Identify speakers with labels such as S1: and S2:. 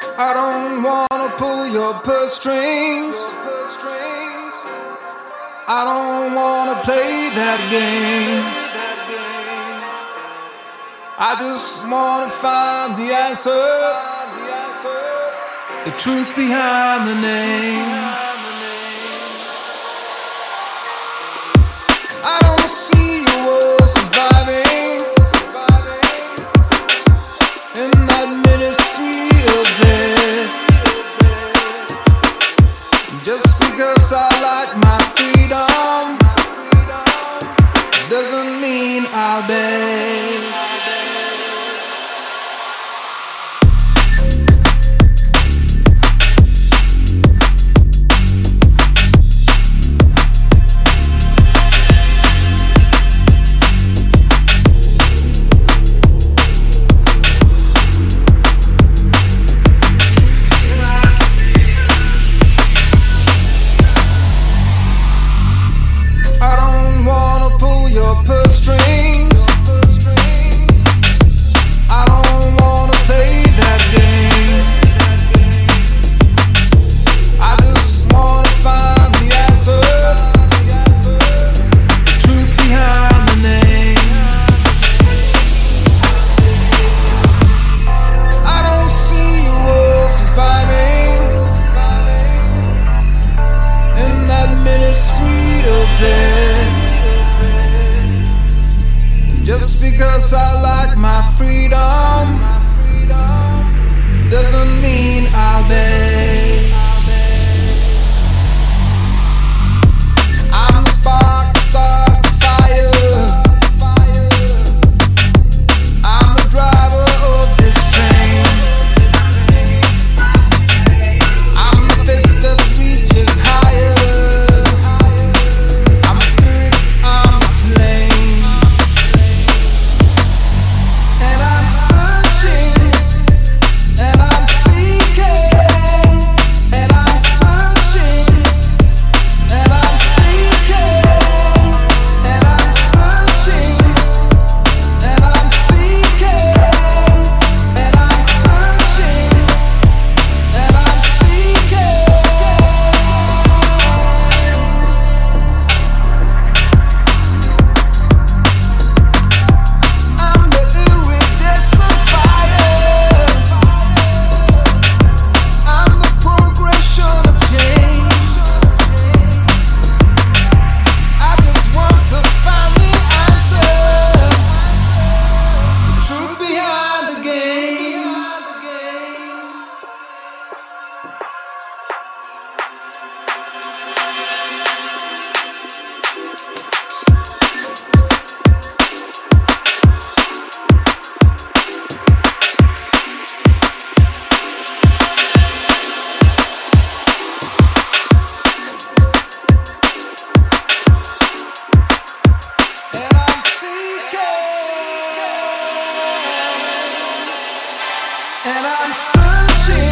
S1: I don't wanna pull your purse strings. I don't wanna play that game. I just wanna find the answer, the truth behind the name. I don't see you were surviving in that ministry of death. Just because I like my freedom doesn't mean I'll beg. Your purse strings. I don't wanna play that game. I just wanna find the answer, the truth behind the name. I don't see you all surviving in that ministry of death. Just because I like my freedom doesn't mean I'll beg. I'm the spark that starts the fire. I'm the driver of this train. I'm the fist that reaches higher. I'm the spirit, I'm the flame. And I'm searching.